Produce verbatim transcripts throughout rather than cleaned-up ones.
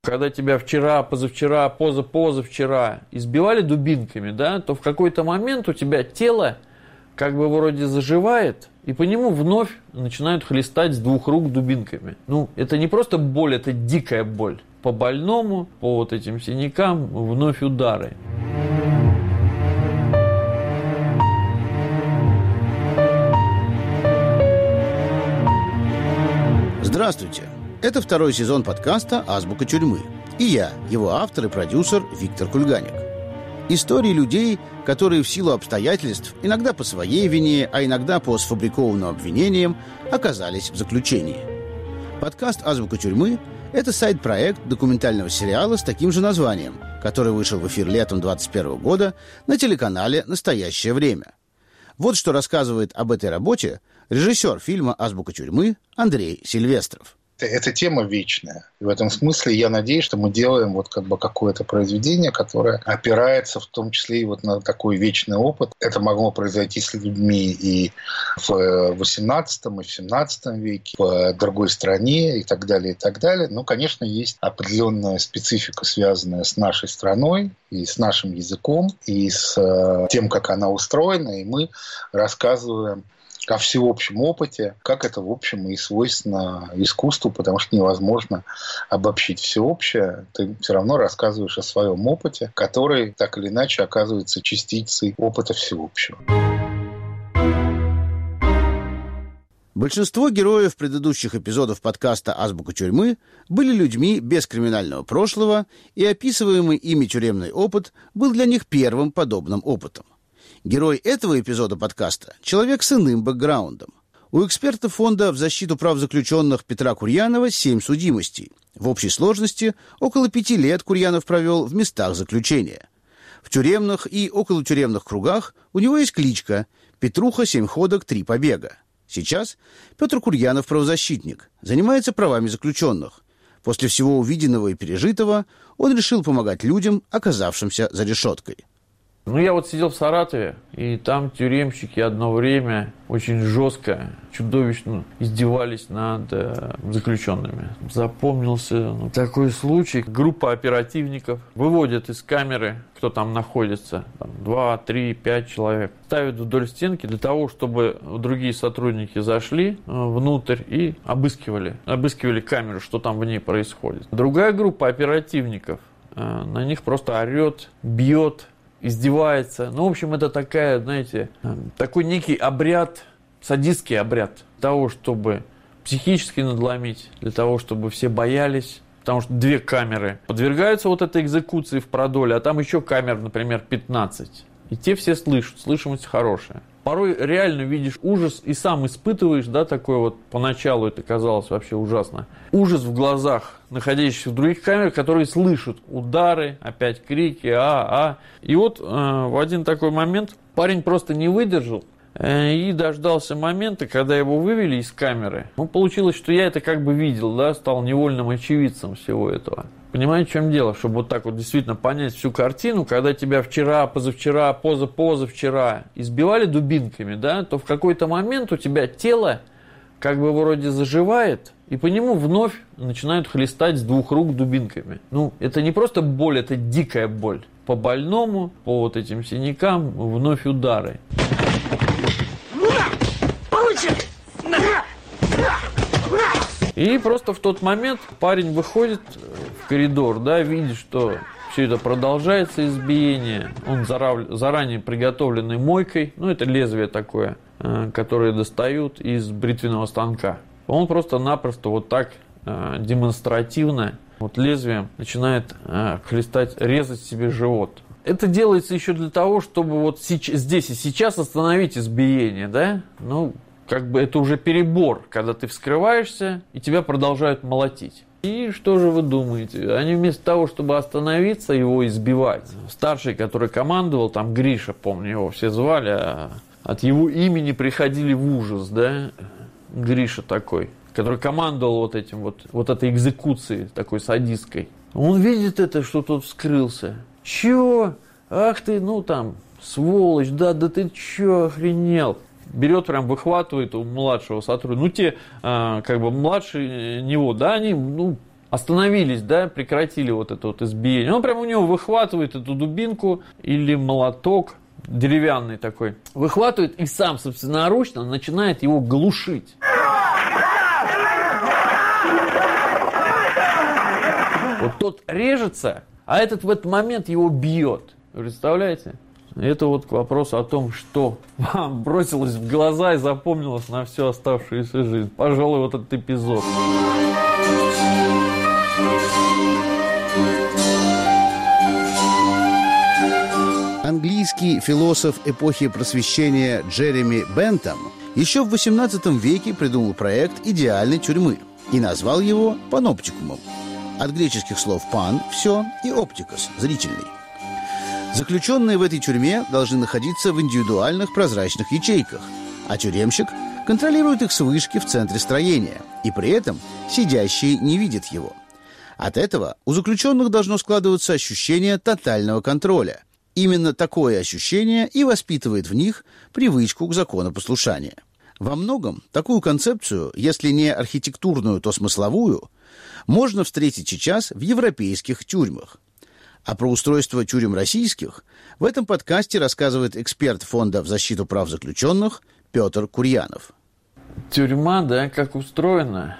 Когда тебя вчера, позавчера, позапозавчера избивали дубинками, да, то в какой-то момент у тебя тело как бы вроде заживает, и по нему вновь начинают хлестать с двух рук дубинками. Ну, это не просто боль, это дикая боль. По больному, по вот этим синякам вновь удары. Здравствуйте! Это второй сезон подкаста «Азбука тюрьмы». И я, его автор и продюсер Виктор Кульганик. Истории людей, которые в силу обстоятельств, иногда по своей вине, а иногда по сфабрикованным обвинениям, оказались в заключении. Подкаст «Азбука тюрьмы» — это сайт-проект документального сериала с таким же названием, который вышел в эфир летом двадцать первого года на телеканале «Настоящее время». Вот что рассказывает об этой работе режиссер фильма «Азбука тюрьмы» Андрей Сильвестров. Эта тема вечная. И в этом смысле я надеюсь, что мы делаем вот как бы какое-то произведение, которое опирается в том числе и вот на такой вечный опыт. Это могло произойти с людьми и в восемнадцатом, и в семнадцатом веке, в другой стране и так далее, и так далее. Но, конечно, есть определенная специфика, связанная с нашей страной и с нашим языком, и с тем, как она устроена. И мы рассказываем о всеобщем опыте, как это, в общем, и свойственно искусству, потому что невозможно обобщить всеобщее. Ты все равно рассказываешь о своем опыте, который так или иначе оказывается частицей опыта всеобщего. Большинство героев предыдущих эпизодов подкаста «Азбука тюрьмы» были людьми без криминального прошлого, и описываемый ими тюремный опыт был для них первым подобным опытом. Герой этого эпизода подкаста – человек с иным бэкграундом. У эксперта фонда в защиту прав заключенных Петра Курьянова семь судимостей. В общей сложности около пяти лет Курьянов провел в местах заключения. В тюремных и околотюремных кругах у него есть кличка «Петруха, семь ходок, три побега». Сейчас Петр Курьянов правозащитник, занимается правами заключенных. После всего увиденного и пережитого он решил помогать людям, оказавшимся за решеткой. Ну, я вот сидел в Саратове, и там тюремщики одно время очень жестко, чудовищно издевались над э, заключенными. Запомнился ну, такой случай. Группа оперативников выводят из камеры, кто там находится, там, два, три, пять человек, ставят вдоль стенки для того, чтобы другие сотрудники зашли э, внутрь и обыскивали, обыскивали камеру, что там в ней происходит. Другая группа оперативников э, на них просто орет, бьет, издевается. Ну, в общем, это такая, знаете, такой некий обряд, садистский обряд того, чтобы психически надломить, для того, чтобы все боялись. Потому что две камеры подвергаются вот этой экзекуции в продоле, а там еще камер, например, пятнадцать. И те все слышат, слышимость хорошая. Порой реально видишь ужас и сам испытываешь, да, такой вот, поначалу это казалось вообще ужасно, ужас в глазах находящихся в других камерах, которые слышат удары, опять крики, а, а. И вот э, в один такой момент парень просто не выдержал э, и дождался момента, когда его вывели из камеры. Ну, получилось, что я это как бы видел, да, стал невольным очевидцем всего этого. Понимаете, в чем дело? Чтобы вот так вот действительно понять всю картину, когда тебя вчера, позавчера, позапозавчера избивали дубинками, да, то в какой-то момент у тебя тело как бы вроде заживает, и по нему вновь начинают хлестать с двух рук дубинками. Ну, это не просто боль, это дикая боль. По больному, по вот этим синякам вновь удары. И просто в тот момент парень выходит в коридор, да, видит, что все это продолжается, избиение. Он заранее приготовленной мойкой, ну, это лезвие такое, которое достают из бритвенного станка. Он просто-напросто вот так демонстративно вот лезвием начинает хлестать, резать себе живот. Это делается еще для того, чтобы вот здесь и сейчас остановить избиение, да, ну, как бы это уже перебор, когда ты вскрываешься, и тебя продолжают молотить. И что же вы думаете? Они вместо того, чтобы остановиться, его избивать. Старший, который командовал, там Гриша, помню, его все звали, а от его имени приходили в ужас, да? Гриша такой, который командовал вот этим вот, вот этой экзекуцией, такой садистской. Он видит это, что тот вскрылся. Чё? Ах ты, ну там, сволочь, да, да ты чё, охренел? берет, прям выхватывает у младшего сотрудника. Ну, те, а, как бы, младше него, да, они, ну, остановились, да, прекратили вот это вот избиение. Он прямо у него выхватывает эту дубинку или молоток, деревянный такой, выхватывает и сам собственноручно начинает его глушить. Вот тот режется, а этот в этот момент его бьет. Представляете? Это вот к вопросу о том, что вам бросилось в глаза и запомнилось на всю оставшуюся жизнь. Пожалуй, вот этот эпизод. Английский философ эпохи Просвещения Джереми Бентам еще в восемнадцатом веке придумал проект идеальной тюрьмы и назвал его паноптикумом. От греческих слов «пан» – «все» и «оптикос» – «зрительный». Заключенные в этой тюрьме должны находиться в индивидуальных прозрачных ячейках, а тюремщик контролирует их с вышки в центре строения, и при этом сидящие не видят его. От этого у заключенных должно складываться ощущение тотального контроля. Именно такое ощущение и воспитывает в них привычку к законопослушанию. Во многом такую концепцию, если не архитектурную, то смысловую, можно встретить сейчас в европейских тюрьмах. А про устройство тюрем российских в этом подкасте рассказывает эксперт Фонда в защиту прав заключенных Петр Курьянов. Тюрьма, да, как устроена,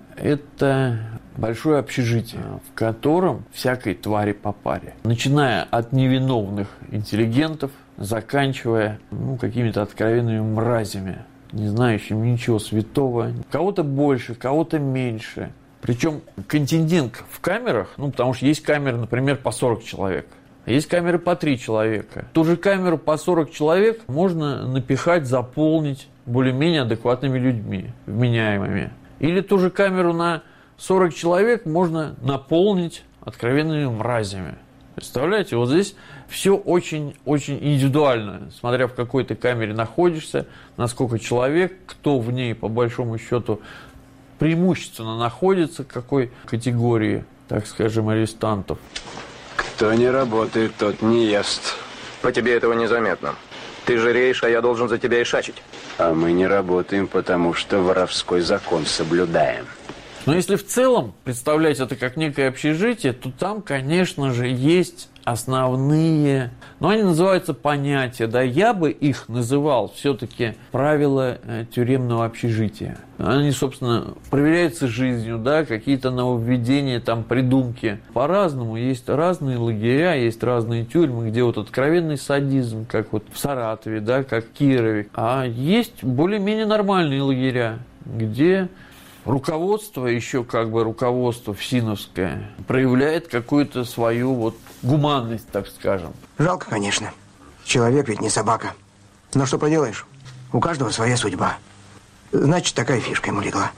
это большое общежитие, в котором всякой твари по паре. Начиная от невиновных интеллигентов, заканчивая ну, какими-то откровенными мразями, не знающими ничего святого. Кого-то больше, кого-то меньше. Причем контингент в камерах, ну, потому что есть камеры, например, по сорок человек. Есть камеры по три человека. Ту же камеру по сорок человек можно напихать, заполнить более-менее адекватными людьми, вменяемыми. Или ту же камеру на сорок человек можно наполнить откровенными мразями. Представляете, вот здесь все очень-очень индивидуально, смотря в какой ты камере находишься, насколько человек, кто в ней, по большому счету, преимущественно находится, какой категории, так скажем, арестантов. Кто не работает, тот не ест. По тебе этого незаметно. Ты жиреешь, а я должен за тебя ишачить. А мы не работаем, потому что воровской закон соблюдаем. Но если в целом представлять это как некое общежитие, то там, конечно же, есть основные, но они называются понятия, да, я бы их называл все-таки правила э, тюремного общежития. Они, собственно, проверяются жизнью, да, какие-то нововведения, там, придумки. По-разному, есть разные лагеря, есть разные тюрьмы, где вот откровенный садизм, как вот в Саратове, да, как в Кирове. А есть более-менее нормальные лагеря, где руководство, еще как бы руководство ФСИНовское, проявляет какую-то свою вот гуманность, так скажем. Жалко, конечно. Человек ведь не собака. Но что поделаешь, у каждого своя судьба. Значит, такая фишка ему легла.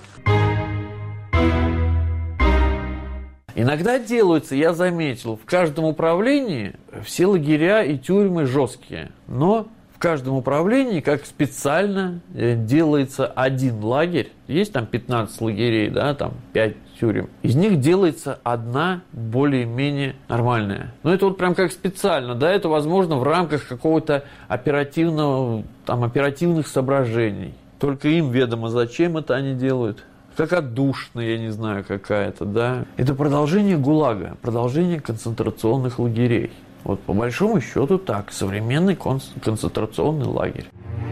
Иногда делаются, я заметил, в каждом управлении все лагеря и тюрьмы жесткие, но в каждом управлении как специально делается один лагерь. Есть там пятнадцать лагерей, да, там пять тюрем. Из них делается одна более-менее нормальная. Но это вот прям как специально, да, это возможно в рамках какого-то оперативного, там, оперативных соображений. Только им ведомо, зачем это они делают. Как отдушина, я не знаю, какая-то, да. Это продолжение ГУЛАГа, продолжение концентрационных лагерей. Вот по большому счету так, современный концентрационный лагерь.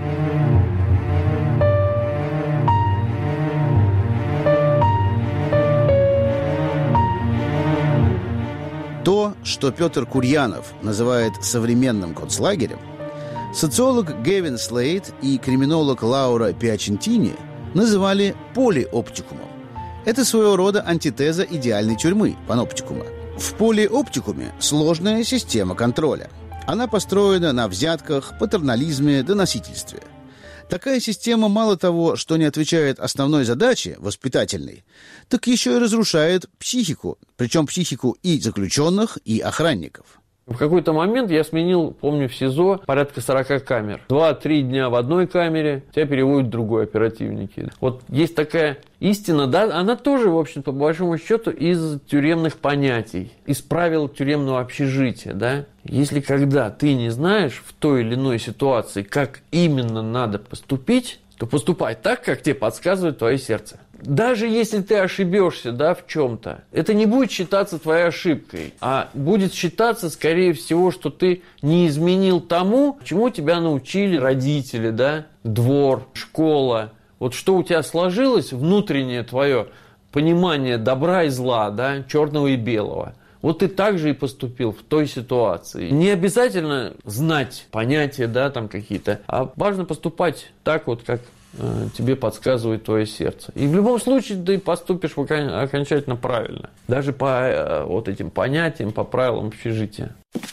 То, что Петр Курьянов называет современным концлагерем, социолог Гевин Слейд и криминолог Лаура Пиачентини называли полиоптикумом. Это своего рода антитеза идеальной тюрьмы, паноптикума. В полиоптикуме сложная система контроля. Она построена на взятках, патернализме, доносительстве. Такая система мало того, что не отвечает основной задаче, воспитательной, так еще и разрушает психику, причем психику и заключенных, и охранников. В какой-то момент я сменил, помню, в СИЗО порядка сорок камер. Два-три дня в одной камере, тебя переводят в другой оперативники. Вот есть такая истина, да, она тоже, в общем-то, по большому счету, из тюремных понятий, из правил тюремного общежития, да. Если когда ты не знаешь в той или иной ситуации, как именно надо поступить, то поступай так, как тебе подсказывает твое сердце. даже если ты ошибешься, да, в чем-то, это не будет считаться твоей ошибкой, а будет считаться, скорее всего, что ты не изменил тому, чему тебя научили родители, да, двор, школа. Вот что у тебя сложилось, внутреннее твое понимание добра и зла, да, черного и белого. Вот ты так же и поступил в той ситуации. Не обязательно знать понятия, да, там какие-то, а важно поступать так вот, как э, тебе подсказывает твое сердце. И в любом случае ты поступишь окончательно правильно. Даже по э, вот этим понятиям, по правилам общежития.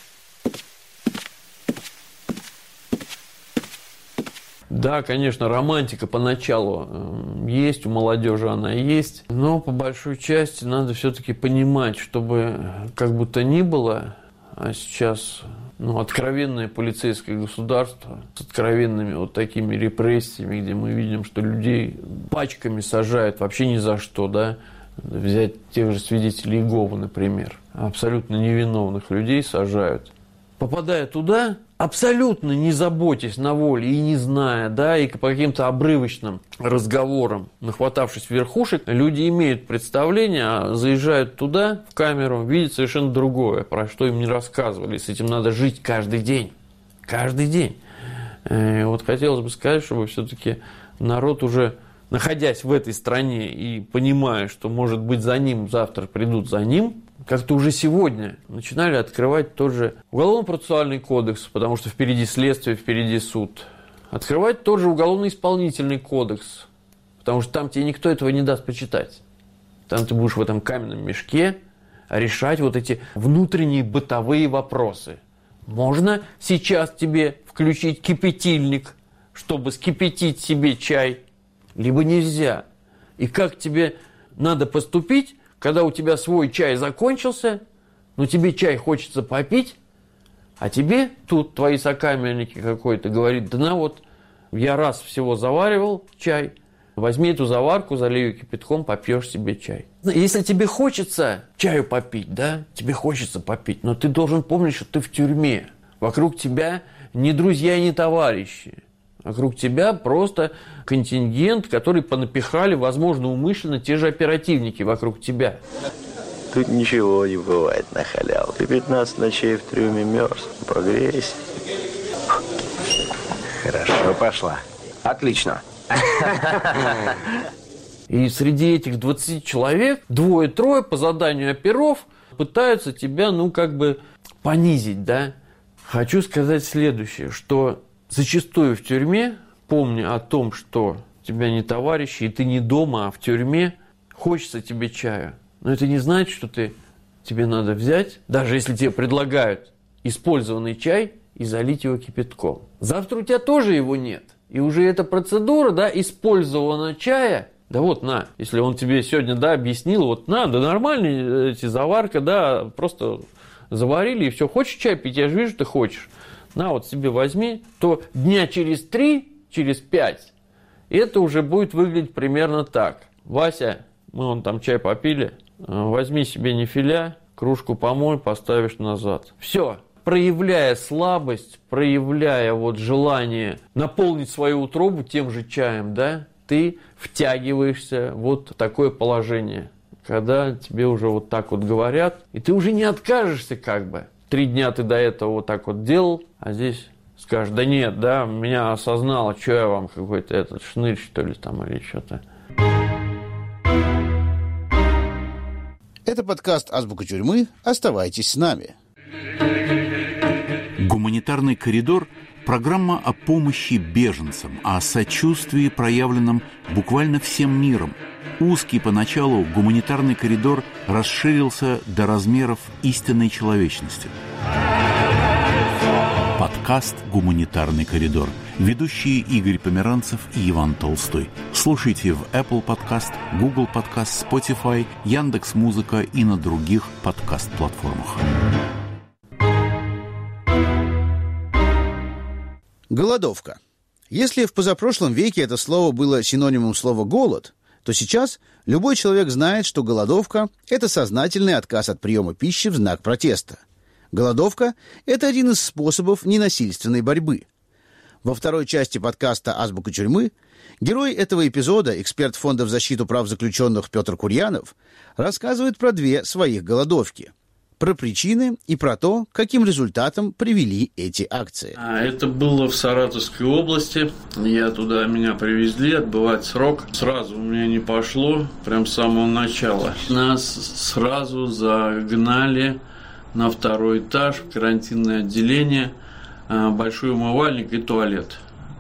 Да, конечно, романтика поначалу есть, у молодежи она есть, но по большой части надо все-таки понимать, чтобы как бы то ни было, а сейчас ну, откровенное полицейское государство с откровенными вот такими репрессиями, где мы видим, что людей пачками сажают вообще ни за что, да, взять тех же свидетелей Иеговы, например, абсолютно невиновных людей сажают. Попадая туда, абсолютно не заботясь на воле и не зная, да, и по каким-то обрывочным разговорам, нахватавшись верхушек, люди имеют представление, а заезжают туда, в камеру, видят совершенно другое, про что им не рассказывали. С этим надо жить каждый день. Каждый день. И вот хотелось бы сказать, чтобы все-таки народ уже, находясь в этой стране и понимая, что, может быть, за ним завтра придут за ним, как-то уже сегодня начинали открывать тот же уголовно-процессуальный кодекс, потому что впереди следствие, впереди суд. Открывать тот же уголовно-исполнительный кодекс, потому что там тебе никто этого не даст почитать. Там ты будешь в этом каменном мешке решать вот эти внутренние бытовые вопросы. Можно сейчас тебе включить кипятильник, чтобы скипятить себе чай, либо нельзя. И как тебе надо поступить, когда у тебя свой чай закончился, но тебе чай хочется попить, а тебе тут твои сокамерники какой-то говорит, да на вот, я раз всего заваривал чай, возьми эту заварку, залей ее кипятком, попьешь себе чай. Если тебе хочется чаю попить, да, тебе хочется попить, но ты должен помнить, что ты в тюрьме. Вокруг тебя не друзья и не товарищи. Вокруг тебя просто контингент, который понапихали, возможно, умышленно те же оперативники вокруг тебя. Тут ничего не бывает на халяву. Ты пятнадцать ночей в трюме мерз. Прогрейся. Хорошо, пошла. Отлично. И среди этих двадцати человек двое-трое по заданию оперов пытаются тебя, ну, как бы понизить, да. Хочу сказать следующее, что зачастую в тюрьме, помня о том, что у тебя не товарищи, и ты не дома, а в тюрьме, хочется тебе чаю. Но это не значит, что ты, тебе надо взять, даже если тебе предлагают использованный чай, и залить его кипятком. Завтра у тебя тоже его нет. И уже эта процедура, да, использованного чая, да вот на, если он тебе сегодня, да, объяснил, вот на, да нормальные эти заварка, да, просто заварили и все. Хочешь чай пить? Я же вижу, ты хочешь. На, вот себе возьми, то дня через три, через пять, это уже будет выглядеть примерно так. Вася, мы вон там чай попили, возьми себе нефиля, кружку помой, поставишь назад. Все. Проявляя слабость, проявляя вот желание наполнить свою утробу тем же чаем, да, ты втягиваешься вот в такое положение, когда тебе уже вот так вот говорят, и ты уже не откажешься как бы. Три дня ты до этого вот так вот делал, а здесь скажешь, да нет, да, меня осознало, что я вам какой-то этот шнырь, что ли, там, или что-то. Это подкаст «Азбука тюрьмы». Оставайтесь с нами. «Гуманитарный коридор» – программа о помощи беженцам, о сочувствии, проявленном буквально всем миром. Узкий поначалу гуманитарный коридор расширился до размеров истинной человечности. Подкаст «Гуманитарный коридор». Ведущие Игорь Померанцев и Иван Толстой. Слушайте в Apple Podcast, Google Podcast, Spotify, Яндекс.Музыка и на других подкаст-платформах. Голодовка. Если в позапрошлом веке это слово было синонимом слова «голод», то сейчас любой человек знает, что голодовка – это сознательный отказ от приема пищи в знак протеста. Голодовка – это один из способов ненасильственной борьбы. Во второй части подкаста «Азбука тюрьмы» Герой этого эпизода, эксперт Фонда в защиту прав заключенных Петр Курьянов, рассказывает про две своих голодовки. Про причины и про то, каким результатом привели эти акции. А, это было в Саратовской области. Я туда, меня привезли отбывать срок. Сразу у меня не пошло, прям с самого начала. Нас сразу загнали на второй этаж в карантинное отделение, большой умывальник и туалет.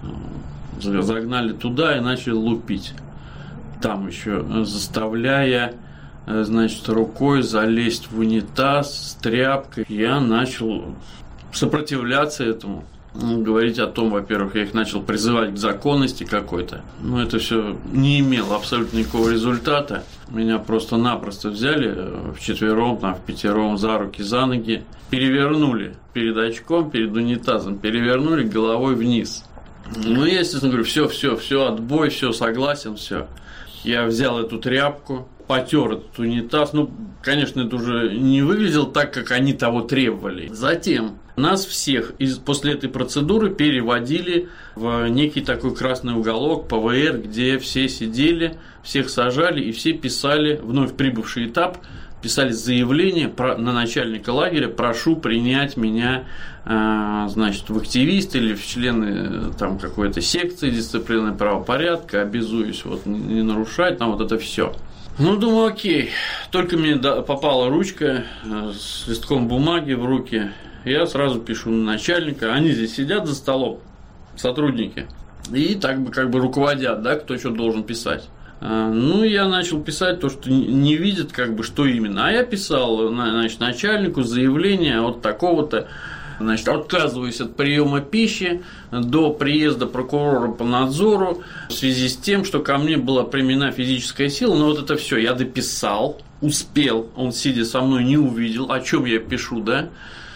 Загнали туда и начали лупить. Там еще заставляя, значит, рукой залезть в унитаз с тряпкой. Я начал сопротивляться этому. Говорить о том, во-первых, я их начал призывать к законности какой-то. Но это все не имело абсолютно никакого результата. Меня просто-напросто взяли вчетвером, там, в пятером за руки, за ноги. Перевернули перед очком, перед унитазом. Перевернули головой вниз. Ну, я, естественно, говорю, все, все, все, отбой, все, согласен, все. Я взял эту тряпку, потер этот унитаз. Ну, конечно, это уже не выглядело так, как они того требовали. Затем нас всех из, после этой процедуры переводили в некий такой красный уголок, пэ вэ эр, где все сидели, всех сажали и все писали, вновь прибывший этап, писали заявление на начальника лагеря: прошу принять меня, значит, в активисты или в члены там какой-то секции дисциплинарного правопорядка, обязуюсь вот не нарушать, там вот это все. Ну, думаю, окей. Только мне попала ручка с листком бумаги в руки, я сразу пишу на начальника. Они здесь сидят за столом, сотрудники, и так бы как бы руководят, да, кто что должен писать. Ну, я начал писать то, что не видят, как бы, что именно. А я писал, значит, начальнику заявление от такого-то, значит, отказываюсь от приема пищи до приезда прокурора по надзору в связи с тем, что ко мне была применена физическая сила. Но вот это все я дописал, успел, он, сидя со мной, не увидел, о чем я пишу, да.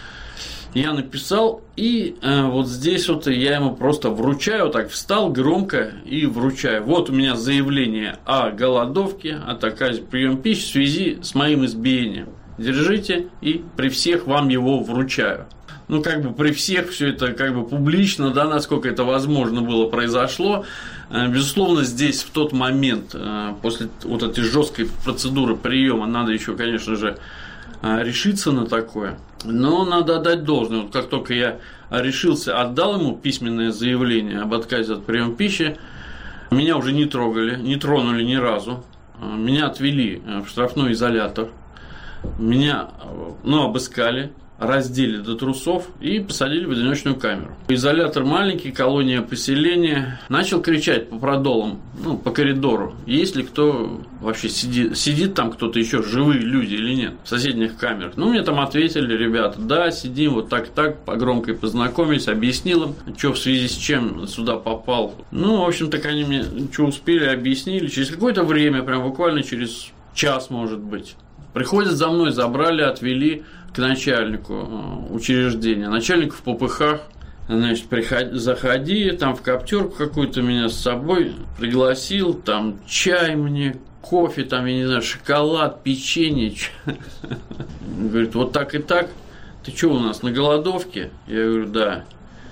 Я написал, и э, вот здесь вот я ему просто вручаю, вот так встал громко и вручаю. Вот у меня заявление о голодовке, о отказе приема пищи в связи с моим избиением. Держите, и при всех вам его вручаю. Ну, как бы при всех все это как бы публично, да, насколько это возможно было, произошло. Безусловно, здесь в тот момент, после вот этой жесткой процедуры приема, надо еще, конечно же, решиться на такое. Но надо отдать должное. Вот как только я решился, отдал ему письменное заявление об отказе от приема пищи, меня уже не трогали, не тронули ни разу. Меня отвели в штрафной изолятор. Меня, ну, обыскали, раздели до трусов и посадили в одиночную камеру. Изолятор маленький, колония поселения. Начал кричать по продолам, ну, по коридору, есть ли кто вообще сидит, сидит там кто-то еще, живые люди или нет, в соседних камерах. Ну, мне там ответили ребята: да, сидим, вот так так, по громкой познакомились, объяснил им, что в связи с чем сюда попал. Ну, в общем, так они мне что успели, объяснили. Через какое-то время, прям буквально через час, может быть, приходят за мной, забрали, отвели к начальнику учреждения. Начальник в попыхах, значит, приходи, заходи, там в коптерку какую-то меня с собой пригласил, там чай мне, кофе, там, я не знаю, шоколад, печенье. Говорит, вот так и так. Ты что у нас, на голодовке? Я говорю, да.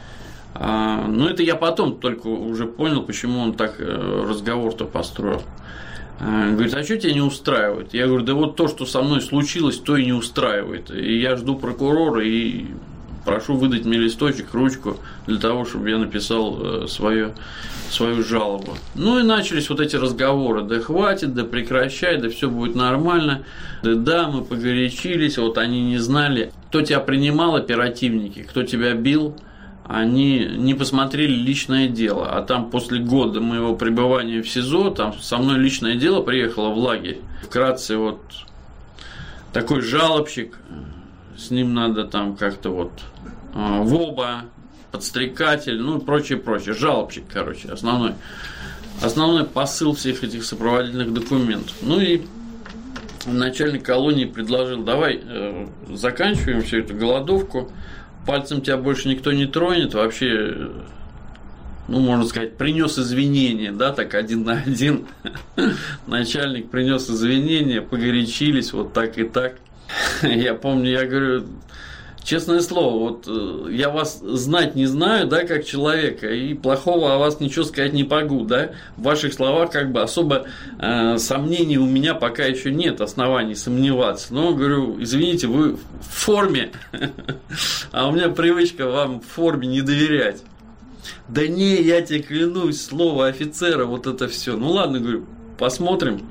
А, ну, это я потом только уже понял, почему он так разговор-то построил. Говорит, а что тебя не устраивает? Я говорю, да вот то, что со мной случилось, то и не устраивает. И я жду прокурора и прошу выдать мне листочек, ручку, для того, чтобы я написал свою, свою жалобу. Ну и начались вот эти разговоры. Да хватит, да прекращай, да все будет нормально. Да да, мы погорячились, вот они не знали. Кто тебя принимал, оперативники, кто тебя бил, они не посмотрели личное дело. А там после года моего пребывания в СИЗО, там со мной личное дело приехало в лагерь. Вкратце, вот такой жалобщик, с ним надо там как-то вот ВОБА, подстрекатель, ну и прочее, прочее. Жалобщик, короче, основной, основной посыл всех этих сопроводительных документов. Ну и начальник колонии предложил, давай э, заканчиваем всю эту голодовку. Пальцем тебя больше никто не тронет, вообще, ну, можно сказать, принес извинения, да, так один на один. Начальник принес извинения, погорячились, вот так и так. Я помню, я говорю, Честное слово, вот э, я вас знать не знаю, да, как человека, и плохого о вас ничего сказать не могу, да. В ваших словах как бы особо э, сомнений у меня пока еще нет оснований сомневаться. Но, говорю, извините, вы в форме, а у меня привычка вам в форме не доверять. Да не, я тебе клянусь, слово офицера, вот это все. Ну ладно, говорю, посмотрим.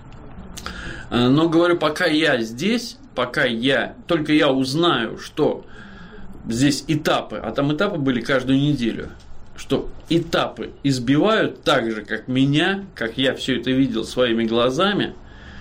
Но, говорю, пока я здесь, пока я, только я узнаю, что здесь этапы, а там этапы были каждую неделю, что этапы избивают так же, как меня, как я все это видел своими глазами,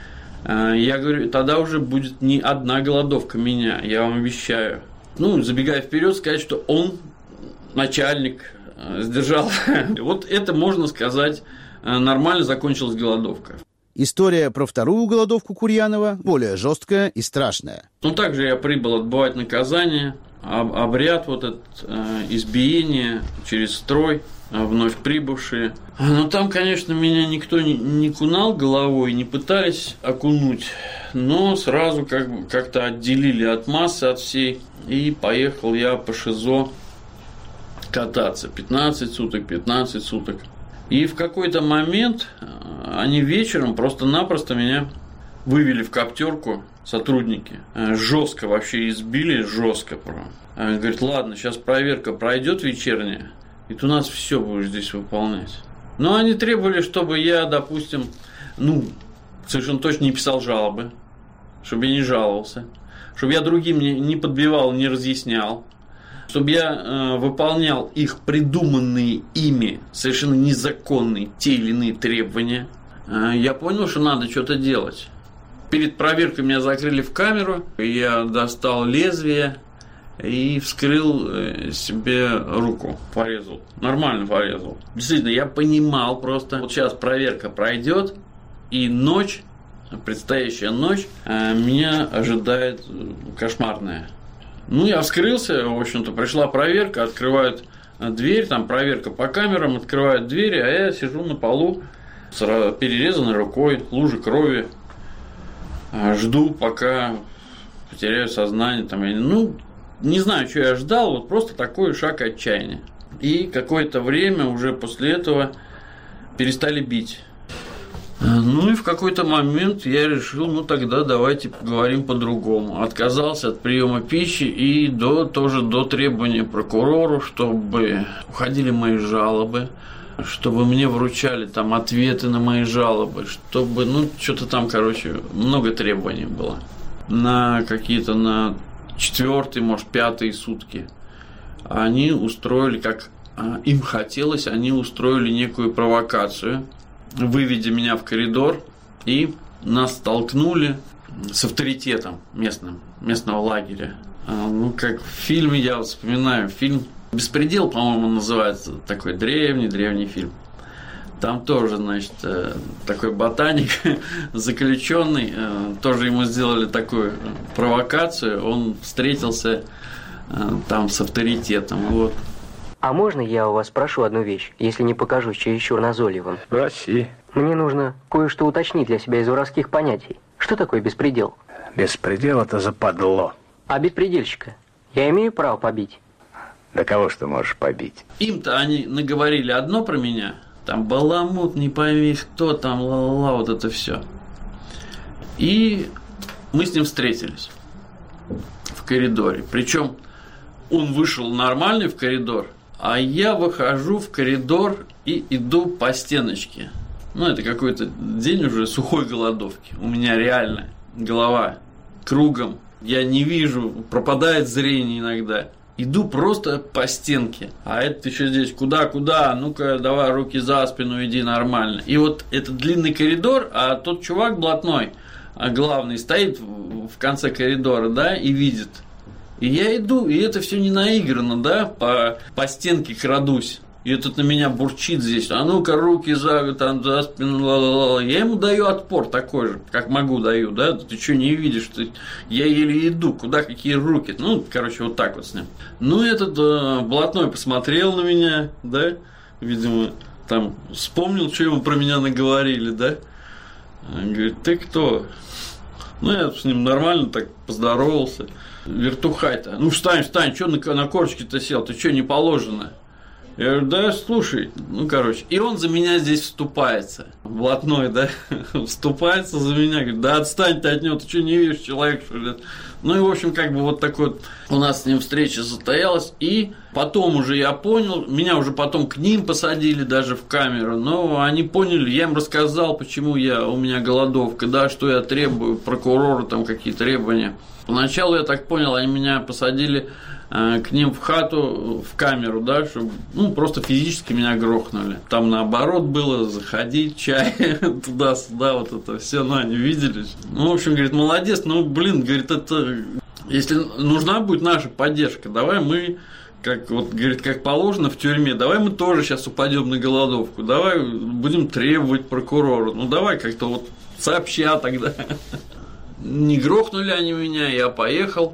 я говорю, тогда уже будет не одна голодовка меня, я вам обещаю. Ну, забегая вперед, сказать, что он, начальник, сдержал. Вот это, можно сказать, нормально закончилась голодовка. История про вторую голодовку Курьянова более жесткая и страшная. Ну, также я прибыл отбывать наказание, обряд вот этот, э, избиение через строй, вновь прибывшие. Но там, конечно, меня никто не, не кунал головой, не пытались окунуть, но сразу как бы как-то отделили от массы, от всей, и поехал я по ШИЗО кататься. пятнадцать суток, пятнадцать суток. И в какой-то момент они вечером просто-напросто меня вывели в коптерку, сотрудники. Жестко вообще избили, жестко прям. Говорит, ладно, сейчас проверка пройдет вечерняя, и ты у нас все будешь здесь выполнять. Но они требовали, чтобы я, допустим, ну, совершенно точно не писал жалобы, чтобы я не жаловался, чтобы я другим не, не подбивал, не разъяснял, чтобы я э, выполнял их придуманные ими совершенно незаконные те или иные требования. Э, я понял, что надо что-то делать. Перед проверкой меня закрыли в камеру, я достал лезвие и вскрыл э, себе руку, порезал. Нормально порезал. Действительно, я понимал просто, вот сейчас проверка пройдет, и ночь, предстоящая ночь, э, меня ожидает кошмарная. Ну, я вскрылся, в общем-то, пришла проверка, открывают дверь, там проверка по камерам, открывают двери, а я сижу на полу с перерезанной рукой, лужа крови, жду, пока потеряю сознание. Там, я, ну, не знаю, что я ждал, вот просто такой шаг отчаяния. И какое-то время уже после этого перестали бить. Ну и в какой-то момент я решил, ну тогда давайте поговорим по-другому. Отказался от приема пищи и до, тоже до требования прокурору, чтобы уходили мои жалобы, чтобы мне вручали там ответы на мои жалобы, чтобы, ну, что-то там, короче, много требований было. На какие-то, на четвертые, может, пятые сутки они устроили, как им хотелось, они устроили некую провокацию, выведя меня в коридор, и нас столкнули с авторитетом местным, местного лагеря. Ну, как в фильме, я вспоминаю, фильм «Беспредел», по-моему, называется, такой древний-древний фильм. Там тоже, значит, такой ботаник, заключенный, тоже ему сделали такую провокацию, он встретился там с авторитетом, вот. А можно я у вас спрошу одну вещь, если не покажусь чересчур назойливым? Спроси. Мне нужно кое-что уточнить для себя из воровских понятий. Что такое беспредел? Беспредел – это западло. А беспредельщика? Я имею право побить? Да кого ж ты можешь побить? Им-то они наговорили одно про меня. Там баламут, не пойми кто, там ла-ла-ла, вот это все. И мы с ним встретились в коридоре. Причем он вышел нормальный в коридор, а я выхожу в коридор и иду по стеночке. Ну, это какой-то день уже сухой голодовки. У меня реально голова кругом. Я не вижу, пропадает зрение иногда. Иду просто по стенке. А это еще здесь куда-куда? Ну-ка, давай руки за спину, иди нормально. И вот этот длинный коридор, а тот чувак блатной, главный, стоит в конце коридора, да, и видит. И я иду, и это все не наиграно, да, по, по стенке крадусь. И этот на меня бурчит здесь. А ну-ка, руки за, там, за спину, ла-ла-ла. Я ему даю отпор такой же, как могу даю, да. Ты что, не видишь? Ты... Я еле иду, куда какие руки. Ну, короче, вот так вот с ним. Ну, этот э, блатной посмотрел на меня, да. Видимо, там вспомнил, что ему про меня наговорили, да. Он говорит, ты кто? Ну, я с ним нормально так поздоровался. вертухай-то. Ну, встань, встань, что на, на корточки-то сел, ты что, не положено? Я говорю, да, слушай, ну, короче. И он за меня здесь вступается. Блатной, да, вступается за меня. Говорит, да отстань ты от него, ты что, не видишь, человек, что ли? Ну, и, в общем, как бы вот такой вот у нас с ним встреча состоялась. И потом уже я понял, меня уже потом к ним посадили даже в камеру. Но они поняли, я им рассказал, почему я, у меня голодовка, да, что я требую, прокурору там какие требования. Поначалу, я так понял, они меня посадили к ним в хату, в камеру, да, чтобы, ну, просто физически меня грохнули. Там наоборот было, заходить, чай, туда-сюда, вот это все, ну, они видели. Ну, в общем, говорит, молодец, ну, блин, говорит, это, если нужна будет наша поддержка, давай мы, как, вот, говорит, как положено в тюрьме, давай мы тоже сейчас упадем на голодовку, давай будем требовать прокурору, ну, давай как-то вот сообща тогда. Не грохнули они меня, я поехал.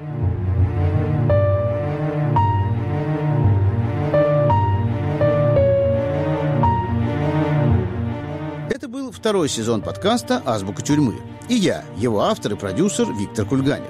Второй сезон подкаста «Азбука тюрьмы». И я, его автор и продюсер Виктор Кульганик.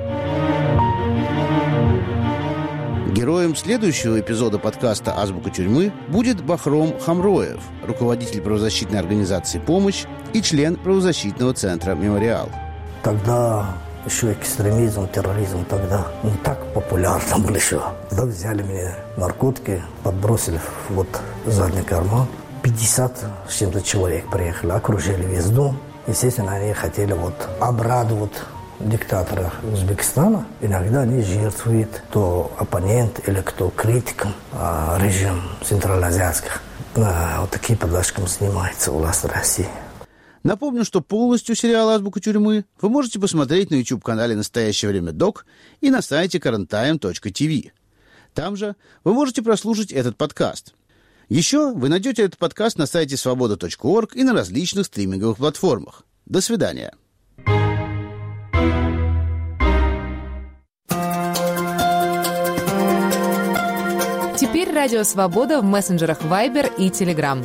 Героем следующего эпизода подкаста «Азбука тюрьмы» будет Бахром Хамроев, руководитель правозащитной организации «Помощь» и член правозащитного центра «Мемориал». Тогда еще экстремизм, терроризм тогда не так популярно был еще. Тогда взяли мне наркотики, подбросили вот в задний карман. пятьдесят с чем-то человек приехали, окружили весь дом. Естественно, они хотели вот обрадовать диктатора Узбекистана. Иногда они жертвуют, кто оппонент или кто критик а, режим центральноазиатских. А, вот такие подачками снимается власть России. Напомню, что полностью сериал «Азбука тюрьмы» вы можете посмотреть на YouTube-канале «Настоящее время Док» и на сайте карент тайм точка ти ви. Там же вы можете прослушать этот подкаст. Еще вы найдете этот подкаст на сайте свобода точка орг и на различных стриминговых платформах. До свидания. Теперь Радио Свобода в мессенджерах Viber и Telegram.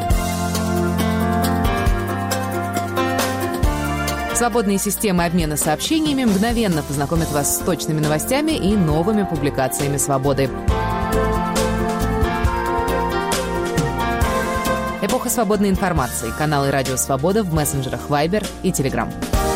Свободные системы обмена сообщениями мгновенно познакомят вас с точными новостями и новыми публикациями «Свободы». Эпоха свободной информации. Каналы «Радио Свобода» в мессенджерах Viber и Telegram.